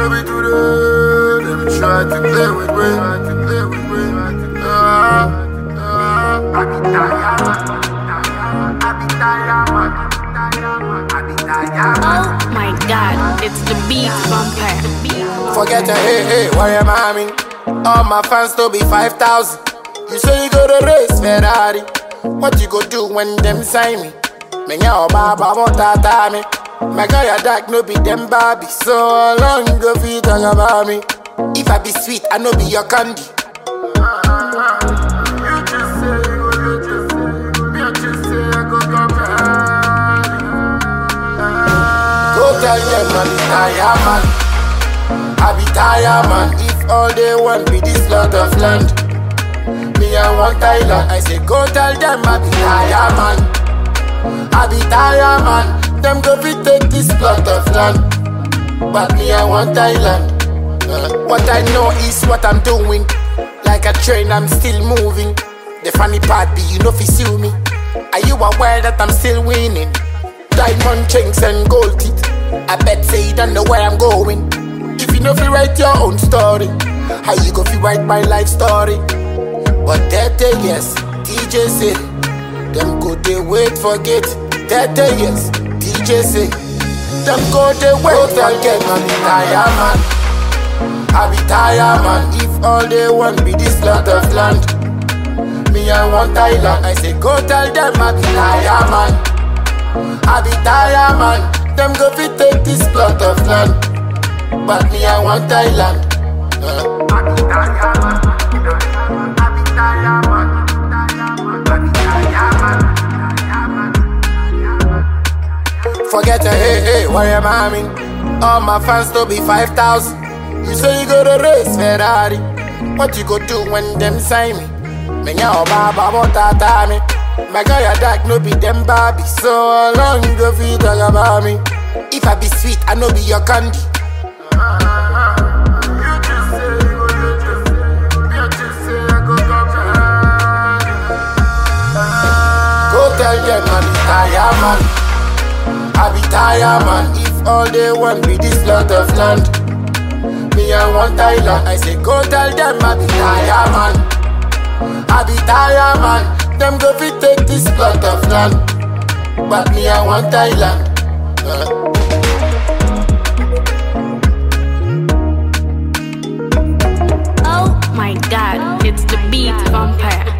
go be today. Them try to play with me. I be tired, man. Oh my God, it's the beat vampire. Forget your hey, why am I me? All my fans to be 5,000. You say you go to race Ferrari. What you go do when them sign me? Me nya baba motata me. My guy a dark no be them Barbie. So long go fi talk about me. If I be sweet, I no be your candy. You just say you go, me just say I go come back. Go tell them I be tired man. I be tired man. If all they want be this lot of land, me I want Thailand. I say go tell them I be tired man. I be tired man. Them go fi take this plot of land, but me I want Thailand. What I know is what I'm doing. Like a train I'm still moving. The funny part be you know fi sue me. Are you aware that I'm still winning? Diamond chains and gold teeth. I bet say you don't know where I'm going. If you know fi write your own story, how you go fi write my life story? But that day yes, DJ say them go they wait forget. That day yes, DJ say them go they wait forget. Man be tired man. I be tired man. If all they want be this lot of land, me I want Thailand. I say go tell them I be tired man. I be tired man. Them go fi take this plot of land, but me I want Thailand. I be tired man. I be tired man. I be tired man. Forget your hey, why am I mean? All my fans to be 5,000. You say you go to race Ferrari. What you go do when them sign me? Me nya baba motata me. My guy a dark no be them Barbie. So long go fi talk about me. If I be sweet, I no be your candy. You just say you go, me just say I go come back. Go tell them I be tired man. I be tired man. If all they want be this lot of land, me I want Thailand. I say go tell them I be tired man. I be tired man. Them go fi take this plot of land, but me I want Thailand. Oh my God, it's the beat vampire.